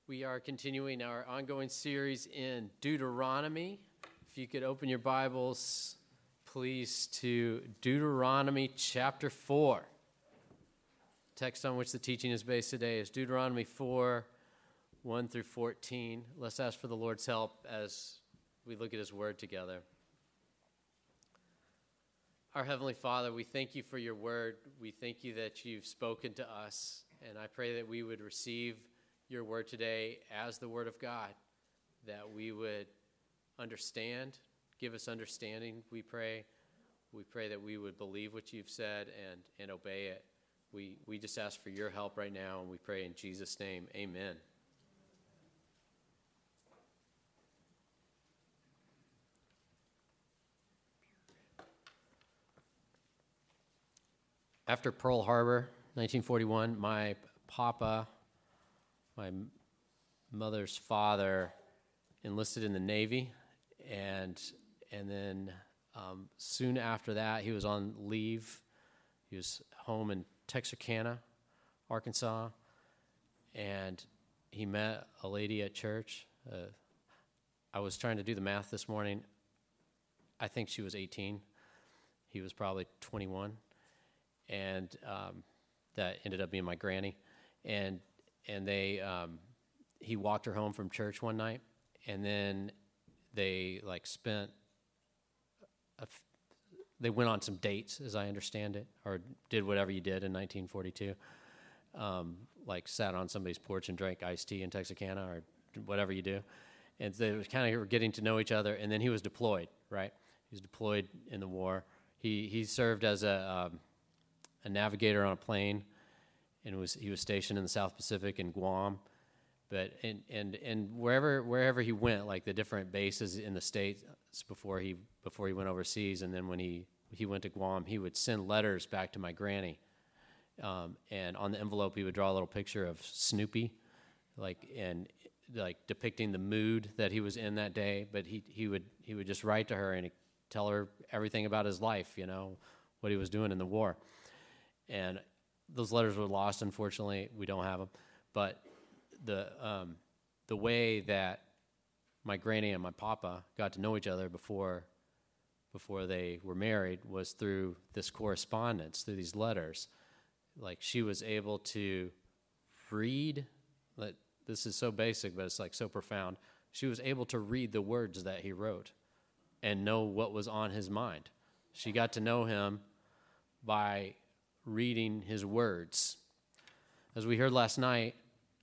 We are continuing our ongoing series in Deuteronomy. If you could open your Bibles, please, to Deuteronomy chapter 4. The text on which the teaching is based today is Deuteronomy 4, 1 through 14. Let's ask for the Lord's help as we look at His Word together. Our Heavenly Father, we thank You for Your Word. We thank You that You've spoken to us, and I pray that we would receive Your Word today as the Word of God, that we would understand, give us understanding, we pray. We pray that we would believe what You've said and obey it. We just ask for Your help right now, and we pray in Jesus' name, amen. After Pearl Harbor, 1941, my papa, my mother's father, enlisted in the Navy, and then soon after that, he was on leave. He was home in Texarkana, Arkansas, and he met a lady at church. I was trying to do the math this morning. I think she was 18. He was probably 21, and that ended up being my granny, and he walked her home from church one night, and then they they went on some dates, as I understand it, or did whatever you did in 1942, sat on somebody's porch and drank iced tea in Texarkana, or whatever you do, and they were kind of getting to know each other, and then he was deployed, right? He was deployed in the war. He served as a navigator on a plane, and he was stationed in the South Pacific in Guam, but and wherever he went, like the different bases in the States before he went overseas, and then when he went to Guam, he would send letters back to my granny, and on the envelope he would draw a little picture of Snoopy, depicting the mood that he was in that day. But he would just write to her and tell her everything about his life, what he was doing in the war, and those letters were lost, unfortunately. We don't have them. But the way that my granny and my papa got to know each other before they were married was through this correspondence, through these letters. Like, she was able to read, this is so basic, but it's so profound. She was able to read the words that he wrote and know what was on his mind. She got to know him by reading his words. As we heard last night,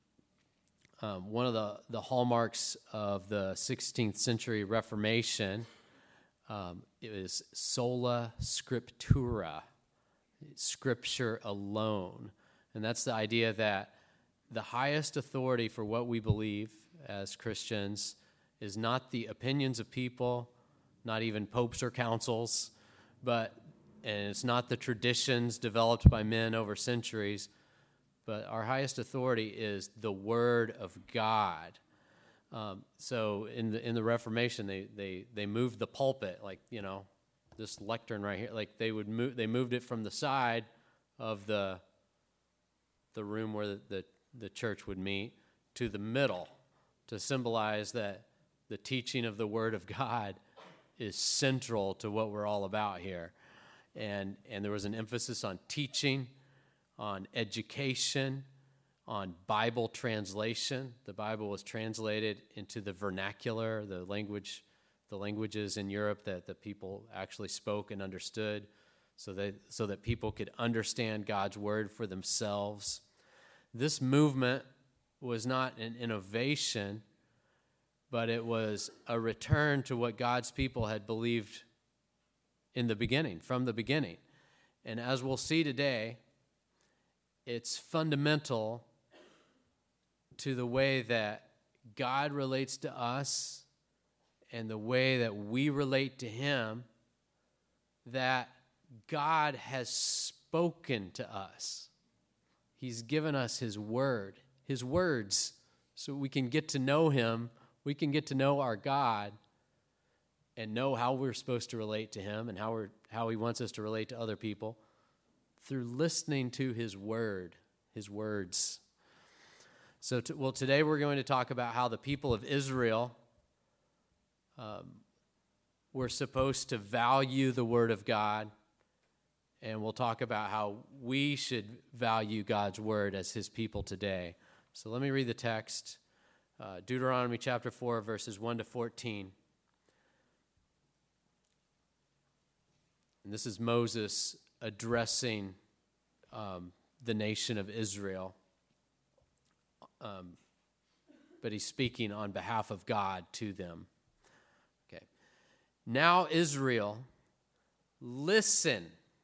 one of the hallmarks of the 16th century Reformation is sola scriptura, Scripture alone. And that's the idea that the highest authority for what we believe as Christians is not the opinions of people, not even popes or councils, and it's not the traditions developed by men over centuries, but our highest authority is the Word of God. So in the Reformation, they moved the pulpit, this lectern right here. They moved it from the side of the room where the church would meet to the middle, to symbolize that the teaching of the Word of God is central to what we're all about here. And there was an emphasis on teaching, on education, on Bible translation. The Bible was translated into the vernacular, the languages in Europe that the people actually spoke and understood, so that people could understand God's Word for themselves. This movement was not an innovation, but it was a return to what God's people had believed from the beginning. And as we'll see today, it's fundamental to the way that God relates to us and the way that we relate to Him, that God has spoken to us. He's given us His Word, His words, so we can get to know Him, we can get to know our God, and know how we're supposed to relate to Him and how He wants us to relate to other people through listening to His Word, His words. Today we're going to talk about how the people of Israel were supposed to value the Word of God, and we'll talk about how we should value God's Word as His people today. So let me read the text, Deuteronomy chapter 4, verses 1 to 14. And this is Moses addressing the nation of Israel, but he's speaking on behalf of God to them. Okay. Now, Israel, listen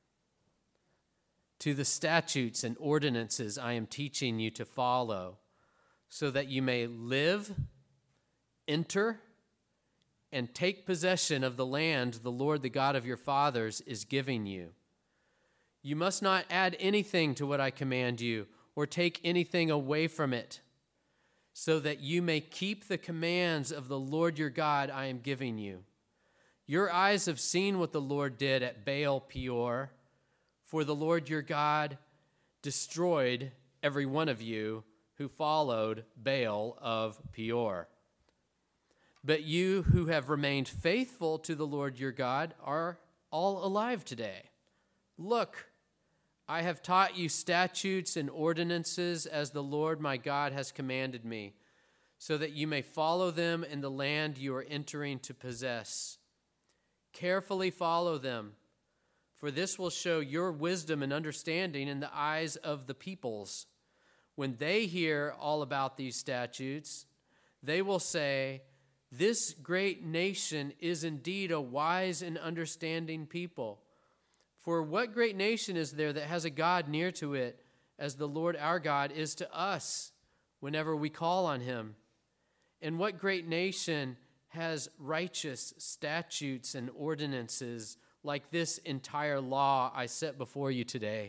to the statutes and ordinances I am teaching you to follow, so that you may live, enter, and take possession of the land the Lord, the God of your fathers, is giving you. You must not add anything to what I command you, or take anything away from it, so that you may keep the commands of the Lord your God I am giving you. Your eyes have seen what the Lord did at Baal Peor, for the Lord your God destroyed every one of you who followed Baal of Peor. But you who have remained faithful to the Lord your God are all alive today. Look, I have taught you statutes and ordinances as the Lord my God has commanded me, so that you may follow them in the land you are entering to possess. Carefully follow them, for this will show your wisdom and understanding in the eyes of the peoples. When they hear all about these statutes, they will say, "This great nation is indeed a wise and understanding people." For what great nation is there that has a God near to it, as the Lord our God is to us whenever we call on him? And what great nation has righteous statutes and ordinances like this entire law I set before you today?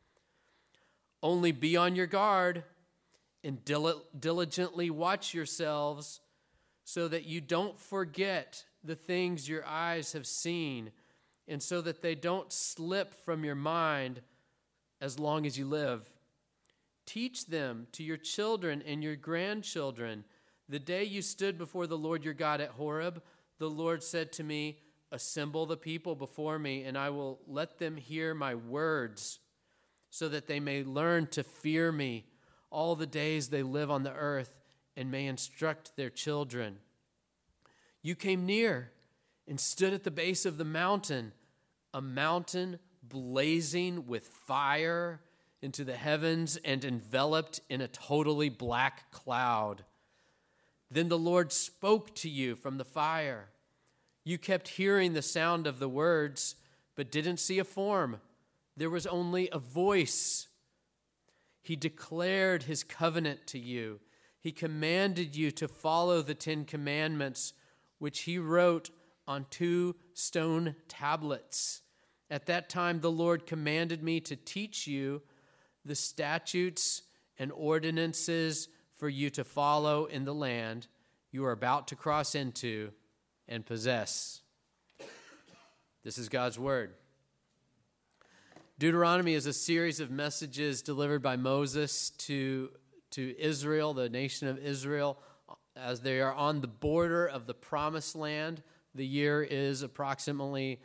Only be on your guard and diligently watch yourselves, so that you don't forget the things your eyes have seen, and so that they don't slip from your mind as long as you live. Teach them to your children and your grandchildren. The day you stood before the Lord your God at Horeb, the Lord said to me, "Assemble the people before me, and I will let them hear my words, so that they may learn to fear me all the days they live on the earth, and may instruct their children." You came near and stood at the base of the mountain, a mountain blazing with fire into the heavens and enveloped in a totally black cloud. Then the Lord spoke to you from the fire. You kept hearing the sound of the words, but didn't see a form. There was only a voice. He declared his covenant to you. He commanded you to follow the 10 Commandments, which he wrote on 2 stone tablets. At that time, the Lord commanded me to teach you the statutes and ordinances for you to follow in the land you are about to cross into and possess. This is God's word. Deuteronomy is a series of messages delivered by Moses to Israel, the nation of Israel, as they are on the border of the Promised Land. The year is approximately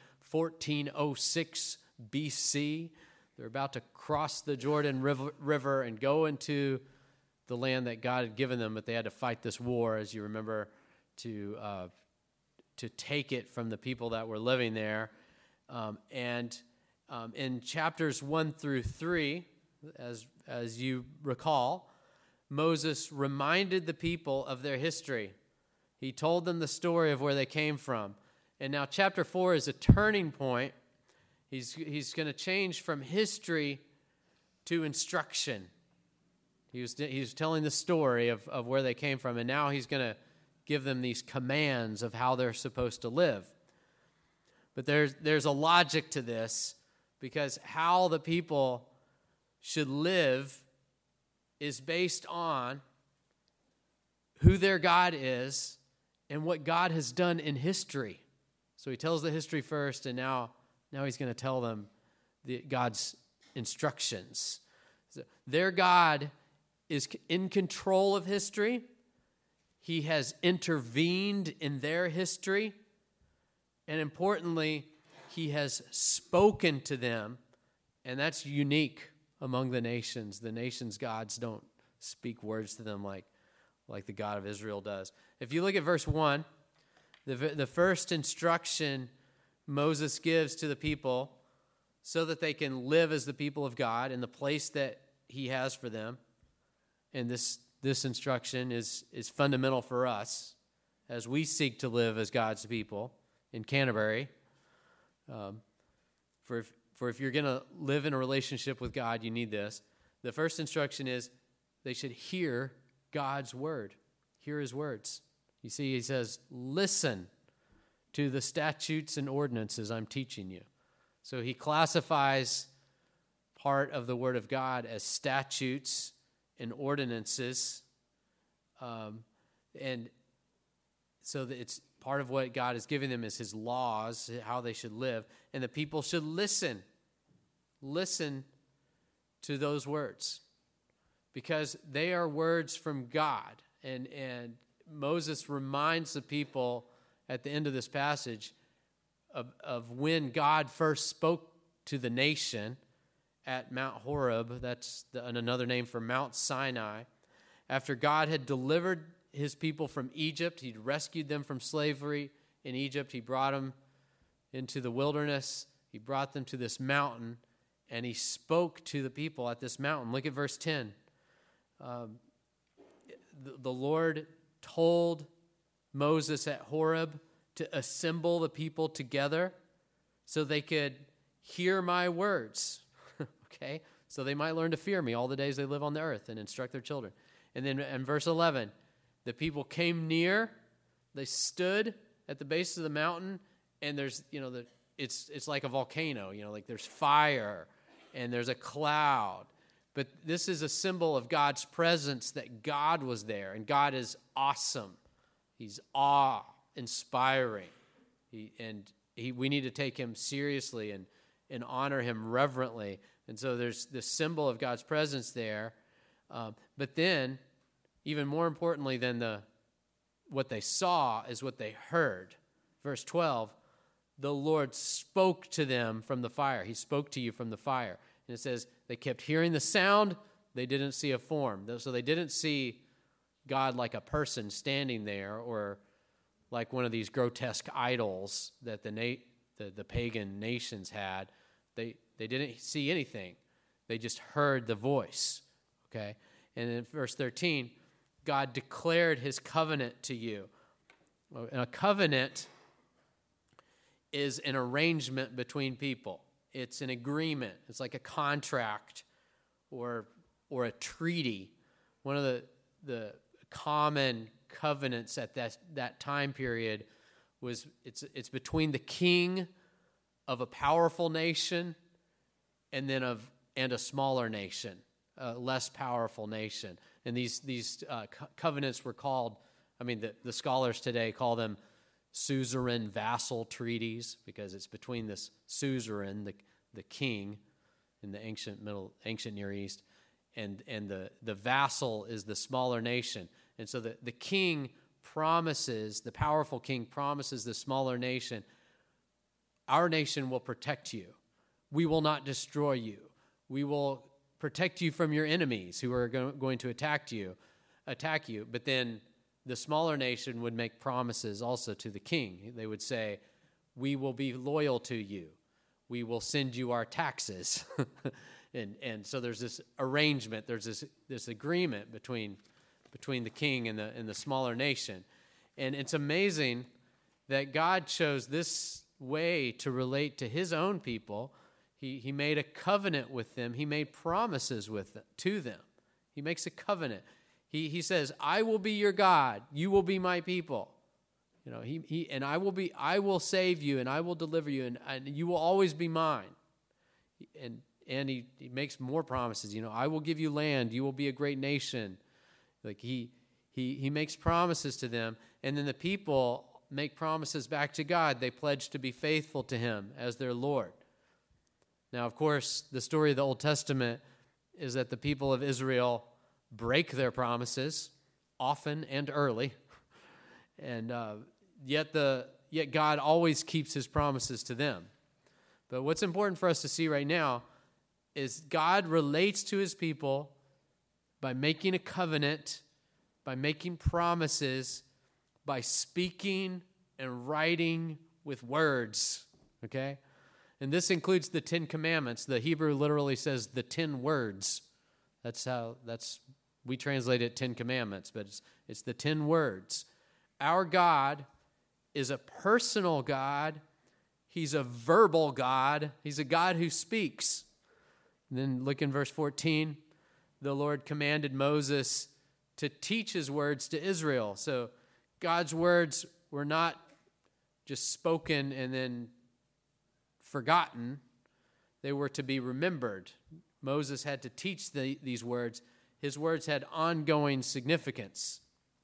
1406 BC. They're about to cross the Jordan River and go into the land that God had given them, but they had to fight this war, as you remember, to take it from the people that were living there. In chapters 1 through 3, as you recall, Moses reminded the people of their history. He told them the story of where they came from. And now chapter 4 is a turning point. He's going to change from history to instruction. He was telling the story of where they came from, and now he's going to give them these commands of how they're supposed to live. But there's a logic to this, because how the people should live is based on who their God is and what God has done in history. So he tells the history first, and now he's going to tell them God's instructions. So their God is in control of history. He has intervened in their history. And importantly, he has spoken to them. And that's unique among the nations. The nations' gods don't speak words to them like the God of Israel does. If you look at verse 1, the first instruction Moses gives to the people so that they can live as the people of God in the place that he has for them. And this instruction is fundamental for us as we seek to live as God's people in Canterbury. For if you're going to live in a relationship with God, you need this. The first instruction is they should hear God's word, hear his words. You see, he says, listen to the statutes and ordinances I'm teaching you. So he classifies part of the word of God as statutes and ordinances. And so that it's part of what God is giving them is his laws, how they should live. And the people should listen to those words because they are words from God. And Moses reminds the people at the end of this passage of when God first spoke to the nation at Mount Horeb. That's another name for Mount Sinai. After God had delivered his people from Egypt, he'd rescued them from slavery in Egypt. He brought them into the wilderness. He brought them to this mountain, and he spoke to the people at this mountain. Look at verse 10. The Lord told Moses at Horeb to assemble the people together so they could hear my words, okay? So they might learn to fear me all the days they live on the earth and instruct their children. And then in verse 11, the people came near, they stood at the base of the mountain, and there's, it's like a volcano, like there's fire and there's a cloud. But this is a symbol of God's presence, that God was there, and God is awesome. He's awe-inspiring. We need to take him seriously and honor him reverently. And so there's this symbol of God's presence there. But then, even more importantly than what they saw is what they heard. Verse 12, the Lord spoke to them from the fire. He spoke to you from the fire. And it says they kept hearing the sound. They didn't see a form. So they didn't see God like a person standing there or like one of these grotesque idols that the pagan nations had. They didn't see anything. They just heard the voice, okay? And in verse 13, God declared his covenant to you. And a covenant is an arrangement between people. It's an agreement. It's like a contract or a treaty. One of the common covenants at that time period was it's between the king of a powerful nation and a smaller nation, a less powerful nation. And these covenants were called, the scholars today call them suzerain vassal treaties, because it's between this suzerain, the king in the ancient Near East, and the vassal is the smaller nation. And so the king promises, the powerful king promises the smaller nation, our nation will protect you. We will not destroy you. We will protect you from your enemies who are going to attack you. But then the smaller nation would make promises also to the king. They would say, we will be loyal to you. We will send you our taxes. and so there's this arrangement, there's this agreement between the king and the smaller nation. And it's amazing that God chose this way to relate to his own people. He made a covenant with them. He made promises to them. He makes a covenant. He says, I will be your God. You will be my people. I will save you and I will deliver you and you will always be mine. And he makes more promises. I will give you land. You will be a great nation. Like he makes promises to them, and then the people make promises back to God. They pledge to be faithful to him as their Lord. Now, of course, the story of the Old Testament is that the people of Israel break their promises often and early. And yet God always keeps his promises to them. But what's important for us to see right now is God relates to his people by making a covenant, by making promises, by speaking and writing with words, okay? And this includes the 10 commandments. The Hebrew literally says the 10 words. We translate it 10 commandments, but it's the 10 words. Our God is a personal God. He's a verbal God. He's a God who speaks. And then look in verse 14. The Lord commanded Moses to teach his words to Israel. So God's words were not just spoken and then forgotten. They were to be remembered. Moses had to teach these words. His words had ongoing significance.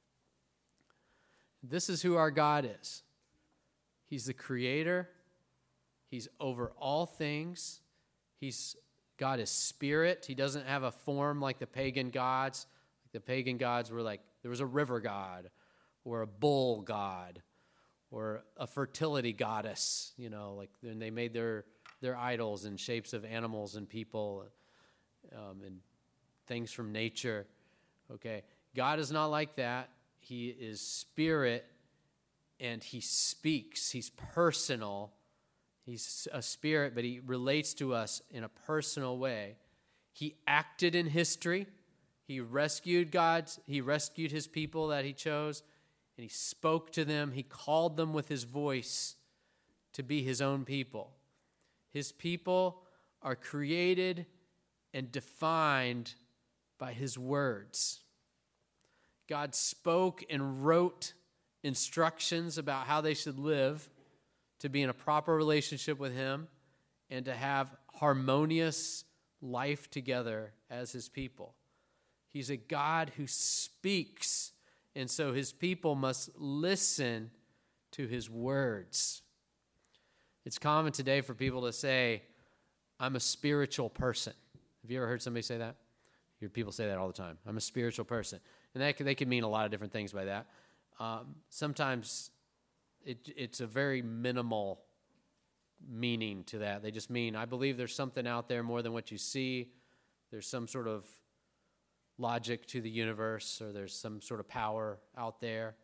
This is who our God is. He's the creator. He's over all things. God is spirit. He doesn't have a form like the pagan gods. The pagan gods were like, there was a river god or a bull god or a fertility goddess, like when they made their idols in shapes of animals and people and things from nature. Okay, God is not like that. He is spirit and he speaks. He's personal. He's a spirit, but he relates to us in a personal way. He acted in history. He rescued his people that he chose, and he spoke to them. He called them with his voice to be his own people. His people are created and defined by his words. God spoke and wrote instructions about how they should live to be in a proper relationship with him and to have harmonious life together as his people. He's a God who speaks, and so his people must listen to his words. It's common today for people to say, I'm a spiritual person. Have you ever heard somebody say that? You hear people say that all the time. I'm a spiritual person. And they can mean a lot of different things by that. Sometimes it's a very minimal meaning to that. They just mean, I believe there's something out there more than what you see. There's some sort of logic to the universe, or there's some sort of power out there.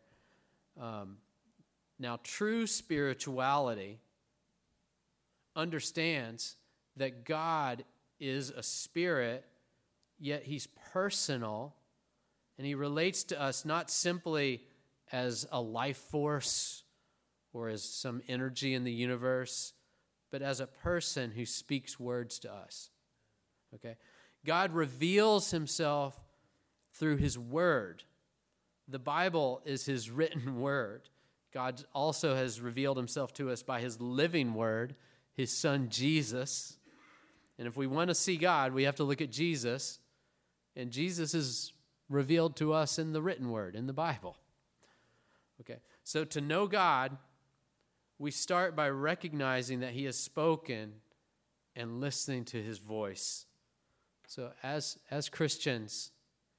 Now, true spirituality understands that God is a spirit, yet he's personal, and he relates to us not simply as a life force or as some energy in the universe, but as a person who speaks words to us. Okay? God reveals himself through his word. The Bible is his written word. God also has revealed himself to us by his living word, his son Jesus. And if we want to see God, we have to look at Jesus. And Jesus is revealed to us in the written word, in the Bible. Okay, so to know God, we start by recognizing that he has spoken and listening to his voice. So as Christians,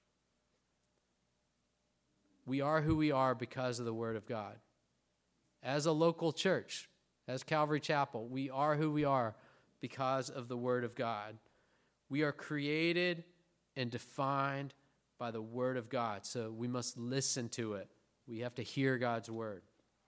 we are who we are because of the word of God. As a local church, as Calvary Chapel, we are who we are because of the word of God. We are created and defined by the word of God, so we must listen to it. We have to hear God's word.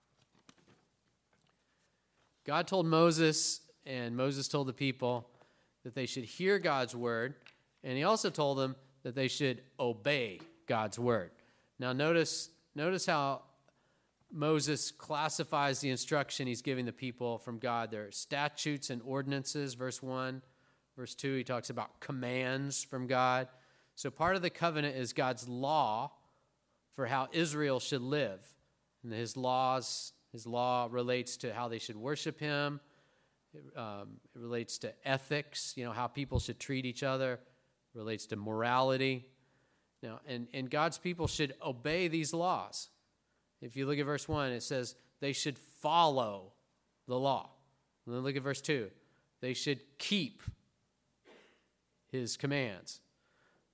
God told Moses, and Moses told the people that they should hear God's word, and he also told them that they should obey God's word. Now notice how Moses classifies the instruction he's giving the people from God. There are statutes and ordinances, verse 1. Verse 2, he talks about commands from God. So part of the covenant is God's law for how Israel should live. And his law relates to how they should worship him. It relates to ethics, how people should treat each other. It relates to morality. Now, and God's people should obey these laws. If you look at verse 1, it says they should follow the law. And then look at verse 2. They should keep his commands.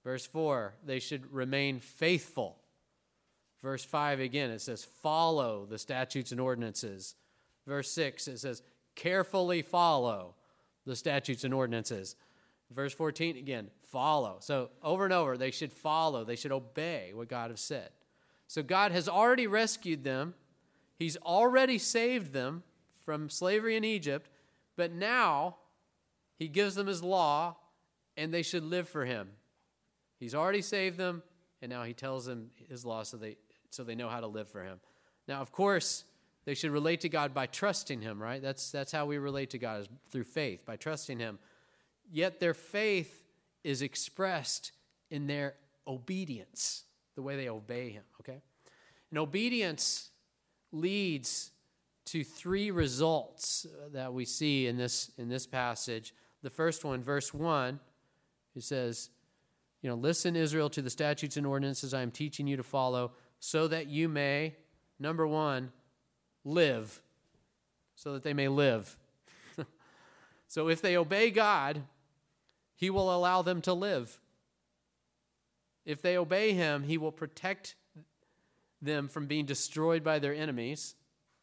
Verse 4, they should remain faithful. Verse 5, again, it says, follow the statutes and ordinances. Verse 6, it says, carefully follow the statutes and ordinances. Verse 14, again, follow. So over and over, they should follow. They should obey what God has said. So God has already rescued them. He's already saved them from slavery in Egypt. But now he gives them his law, and they should live for him. He's already saved them, and now he tells them his law so they know how to live for him. Now, of course, they should relate to God by trusting him, right? That's how we relate to God, is through faith, by trusting him. Yet their faith is expressed in their obedience, the way they obey him, okay? And obedience leads to three results that we see in this passage. The first one, verse 1, it says, listen, Israel, to the statutes and ordinances I am teaching you to follow, so that you may, number one, live, so that they may live. So if they obey God, he will allow them to live. If they obey him, he will protect them from being destroyed by their enemies,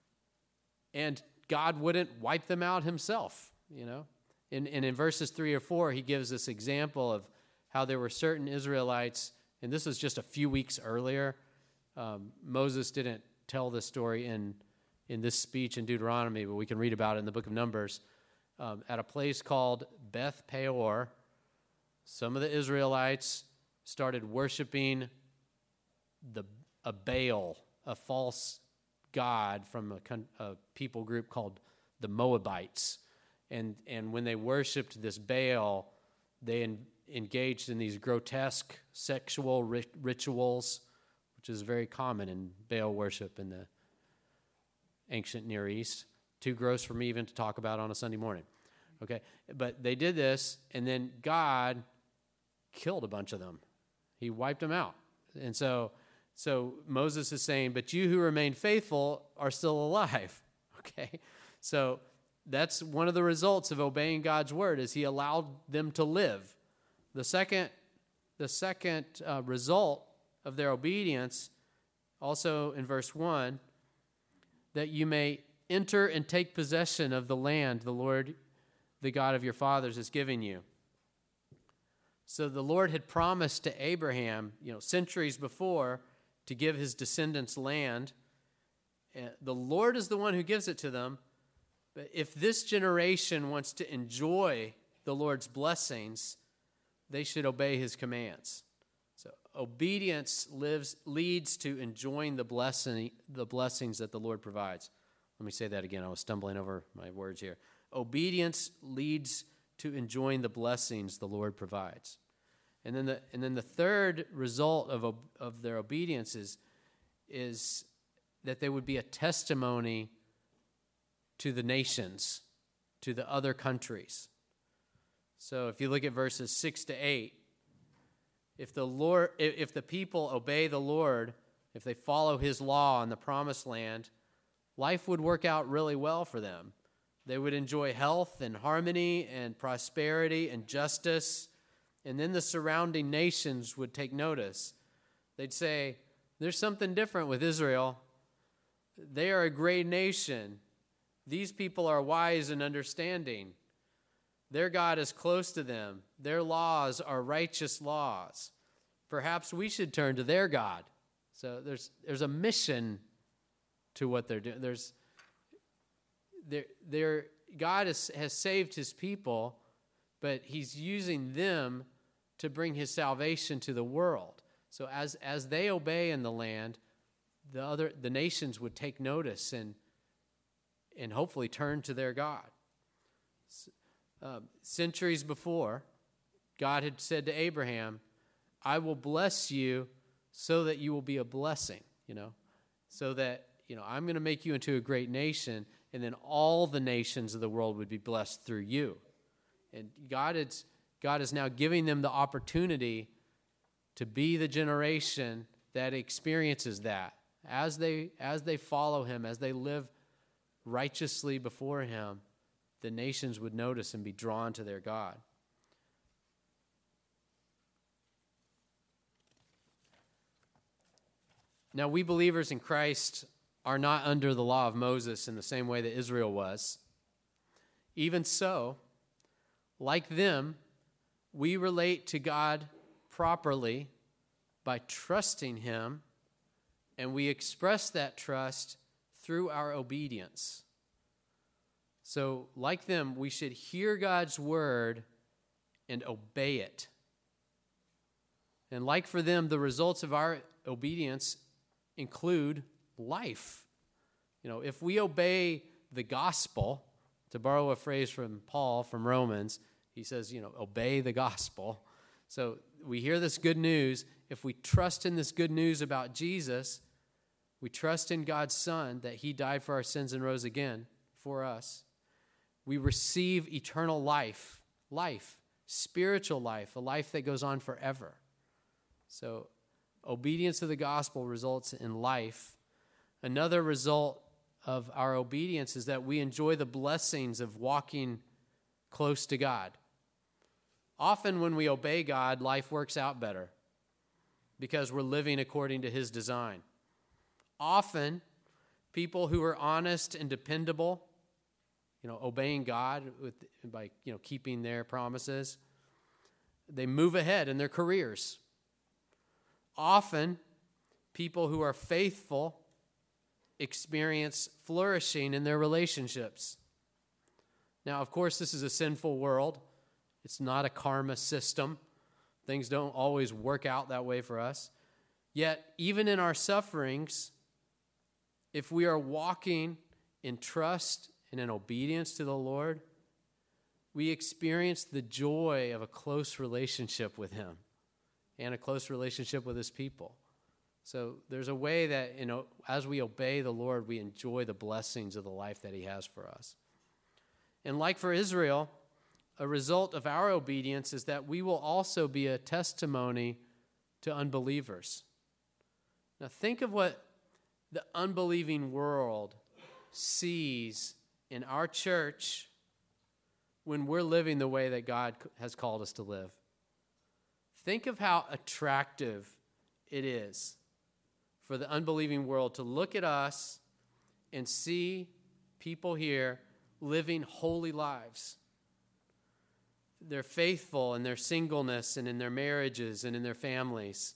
and God wouldn't wipe them out himself, And in verses 3 or 4, he gives this example of how there were certain Israelites, and this was just a few weeks earlier. Moses didn't tell this story in this speech in Deuteronomy, but we can read about it in the book of Numbers. At a place called Beth Peor, some of the Israelites started worshiping a Baal, a false god from a people group called the Moabites. And when they worshipped this Baal, they engaged in these grotesque sexual rituals, which is very common in Baal worship in the ancient Near East. Too gross for me even to talk about on a Sunday morning. Okay, but they did this, and then God killed a bunch of them. He wiped them out. And so Moses is saying, but you who remain faithful are still alive. Okay, so that's one of the results of obeying God's word, is he allowed them to live. The second result of their obedience, also in verse 1, that you may enter and take possession of the land the Lord, the God of your fathers, is giving you. So the Lord had promised to Abraham, centuries before, to give his descendants land. The Lord is the one who gives it to them. But if this generation wants to enjoy the Lord's blessings, they should obey his commands. So obedience leads to enjoying the blessings that the Lord provides. Let me say that again. I was stumbling over my words here. Obedience leads to enjoying the blessings the Lord provides. And then the third result of their obedience is that they would be a testimony to the nations, to the other countries. So if you look at verses 6 to 8, if the people obey the Lord, if they follow his law in the promised land, life would work out really well for them. They would enjoy health and harmony and prosperity and justice, and then the surrounding nations would take notice. They'd say, there's something different with Israel. They are a great nation. These people are wise and understanding. Their God is close to them. Their laws are righteous laws. Perhaps we should turn to their God. So there's a mission to what they're doing. God has saved his people, but he's using them to bring his salvation to the world. So as they obey in the land, the nations would take notice and hopefully turn to their God. Centuries before, God had said to Abraham, I will bless you so that you will be a blessing, so that, I'm going to make you into a great nation, and then all the nations of the world would be blessed through you. And God is now giving them the opportunity to be the generation that experiences that. As they follow him, as they live righteously before him, the nations would notice and be drawn to their God. Now, we believers in Christ are not under the law of Moses in the same way that Israel was. Even so, like them, we relate to God properly by trusting him, and we express that trust through our obedience. So, like them, we should hear God's word and obey it. And like for them, the results of our obedience include life. You know, if we obey the gospel, to borrow a phrase from Paul from Romans, he says, obey the gospel. So we hear this good news. If we trust in this good news about Jesus, we trust in God's Son, that he died for our sins and rose again for us, we receive eternal life, spiritual life, a life that goes on forever. So obedience to the gospel results in life. Another result of our obedience is that we enjoy the blessings of walking close to God. Often when we obey God, life works out better because we're living according to his design. Often, people who are honest and dependable, obeying God by keeping their promises, they move ahead in their careers. Often, people who are faithful experience flourishing in their relationships. Now, of course, this is a sinful world. It's not a karma system. Things don't always work out that way for us. Yet, even in our sufferings, if we are walking in trust and in obedience to the Lord, we experience the joy of a close relationship with him and a close relationship with his people. So there's a way that, as we obey the Lord, we enjoy the blessings of the life that he has for us. And like for Israel, a result of our obedience is that we will also be a testimony to unbelievers. Now think of what the unbelieving world sees in our church when we're living the way that God has called us to live. Think of how attractive it is for the unbelieving world to look at us and see people here living holy lives. They're faithful in their singleness and in their marriages and in their families.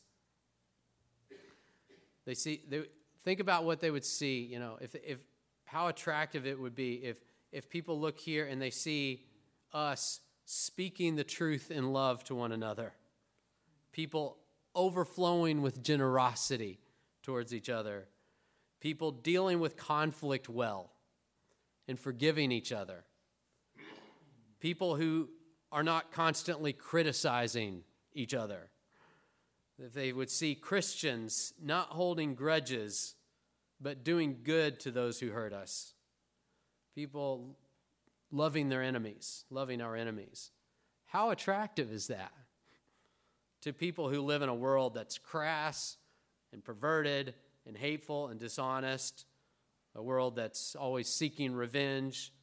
They think about what they would see, if how attractive it would be if people look here and they see us speaking the truth in love to one another. People overflowing with generosity towards each other. People dealing with conflict well and forgiving each other. People who are not constantly criticizing each other. That they would see Christians not holding grudges, but doing good to those who hurt us. People loving their enemies, loving our enemies. How attractive is that to people who live in a world that's crass and perverted and hateful and dishonest, a world that's always seeking revenge,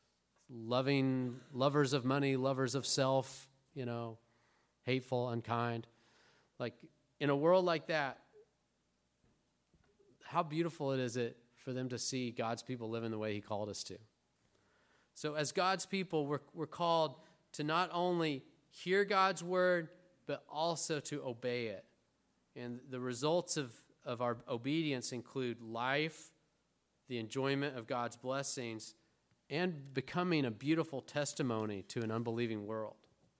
lovers of money, lovers of self, hateful, unkind. Like, in a world like that, how beautiful is it for them to see God's people living the way he called us to. So as God's people, we're called to not only hear God's word, but also to obey it. And the results of our obedience include life, the enjoyment of God's blessings, and becoming a beautiful testimony to an unbelieving world.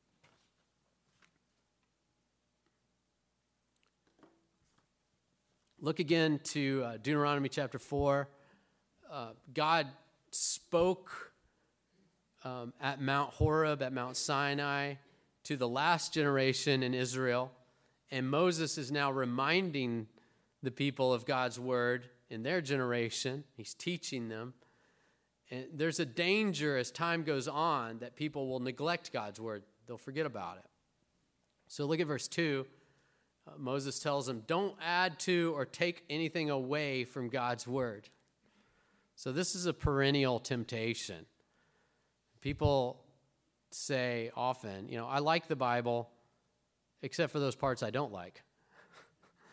Look again to Deuteronomy chapter 4. God spoke at Mount Horeb, at Mount Sinai, to the last generation in Israel. And Moses is now reminding the people of God's word in their generation. He's teaching them. And there's a danger as time goes on that people will neglect God's word. They'll forget about it. So look at verse 2. Moses tells them, don't add to or take anything away from God's word. So this is a perennial temptation. People say often, I like the Bible, except for those parts I don't like.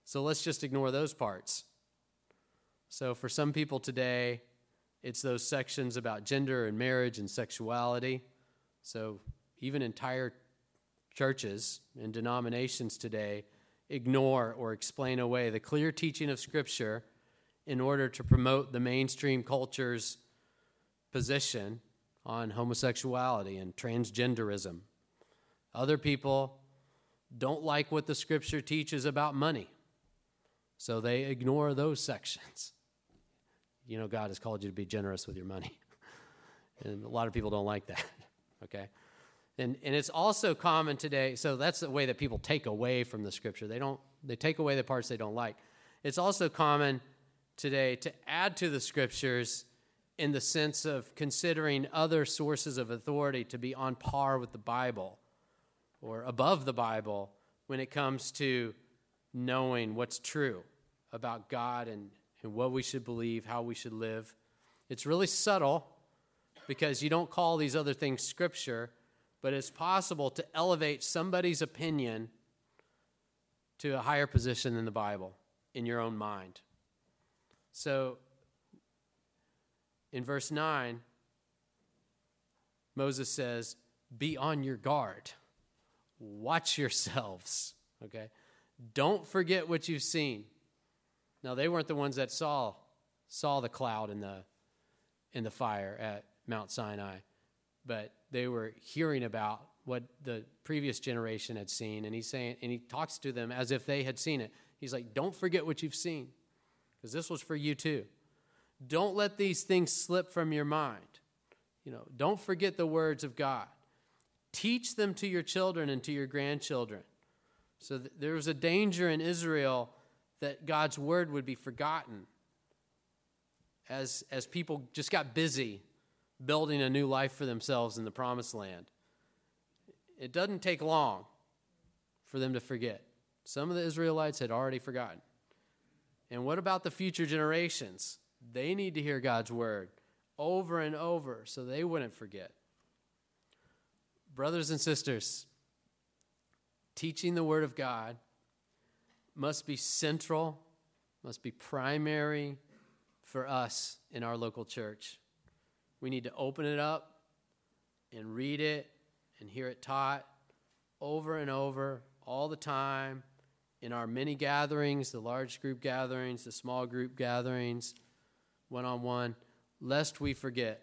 So let's just ignore those parts. So for some people today, it's those sections about gender and marriage and sexuality. So even entire churches and denominations today ignore or explain away the clear teaching of Scripture in order to promote the mainstream culture's position on homosexuality and transgenderism. Other people don't like what the Scripture teaches about money, so they ignore those sections. You know, God has called you to be generous with your money, and a lot of people don't like that, okay? And it's also common today, so that's the way that people take away from the Scripture. They take away the parts they don't like. It's also common today to add to the Scriptures in the sense of considering other sources of authority to be on par with the Bible or above the Bible when it comes to knowing what's true about God and what we should believe, how we should live. It's really subtle because you don't call these other things Scripture, but it's possible to elevate somebody's opinion to a higher position than the Bible in your own mind. So in verse 9, Moses says, be on your guard. Watch yourselves, okay? Don't forget what you've seen. Now, they weren't the ones that saw the cloud in the fire at Mount Sinai, but they were hearing about what the previous generation had seen, and he talks to them as if they had seen it. He's like, don't forget what you've seen, because this was for you too. Don't let these things slip from your mind. You know, don't forget the words of God. Teach them to your children and to your grandchildren. So there was a danger in Israel that God's word would be forgotten as people just got busy building a new life for themselves in the promised land. It doesn't take long for them to forget. Some of the Israelites had already forgotten. And what about the future generations? They need to hear God's word over and over so they wouldn't forget. Brothers and sisters, teaching the word of God must be central, must be primary for us in our local church. We need to open it up and read it and hear it taught over and over all the time in our mini gatherings, the large group gatherings, the small group gatherings, one-on-one, lest we forget.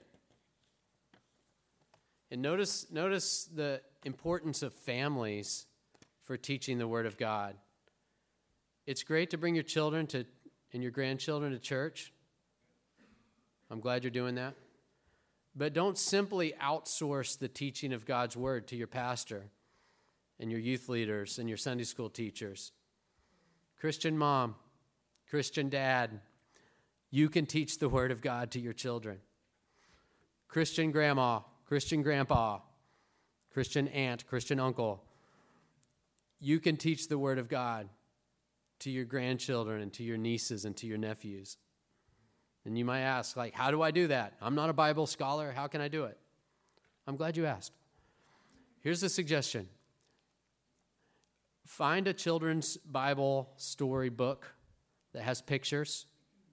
And notice the importance of families for teaching the Word of God. It's great to bring your children and your grandchildren to church. I'm glad you're doing that. But don't simply outsource the teaching of God's Word to your pastor and your youth leaders and your Sunday school teachers. Christian mom, Christian dad, you can teach the Word of God to your children. Christian grandma, Christian grandpa, Christian aunt, Christian uncle, you can teach the Word of God to your grandchildren and to your nieces and to your nephews. And you might ask, like, how do I do that? I'm not a Bible scholar. How can I do it? I'm glad you asked. Here's a suggestion. Find a children's Bible story book that has pictures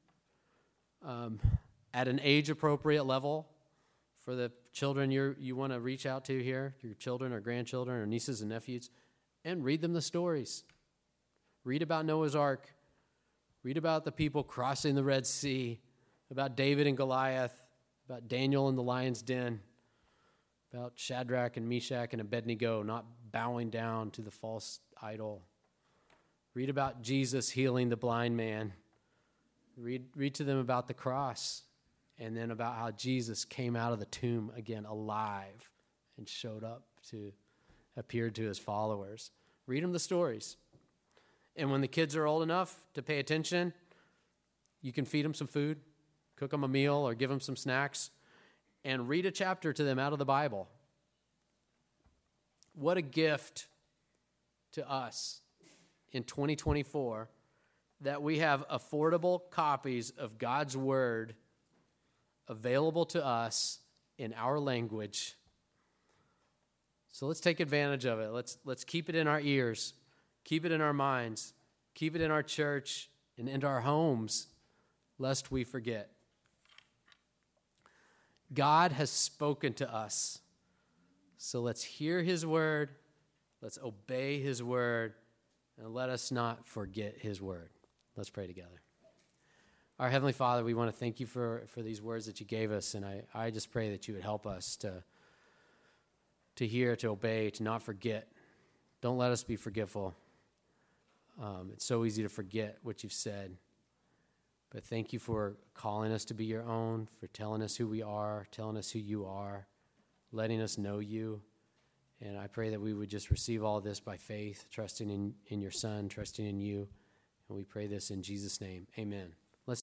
at an age-appropriate level for the children you want to reach out to here, your children or grandchildren or nieces and nephews, and read them the stories. Read about Noah's Ark. Read about the people crossing the Red Sea, about David and Goliath, about Daniel in the lion's den, about Shadrach and Meshach and Abednego not bowing down to the false idol. Read about Jesus healing the blind man. Read to them about the cross, and then about how Jesus came out of the tomb again alive and appeared to his followers. Read them the stories. And when the kids are old enough to pay attention, you can feed them some food, cook them a meal, or give them some snacks, and read a chapter to them out of the Bible. What a gift to us in 2024 that we have affordable copies of God's Word available to us in our language. So let's take advantage of it. Let's keep it in our ears, keep it in our minds, Keep it in our church and into our homes, lest we forget. God has spoken to us, so let's hear his word, let's obey his word, and let us not forget his word. Let's pray together. Our Heavenly Father, we want to thank you for these words that you gave us, and I just pray that you would help us to hear, to obey, to not forget. Don't let us be forgetful. It's so easy to forget what you've said. But thank you for calling us to be your own, for telling us who we are, telling us who you are, letting us know you. And I pray that we would just receive all this by faith, trusting in your Son, trusting in you. And we pray this in Jesus' name. Amen.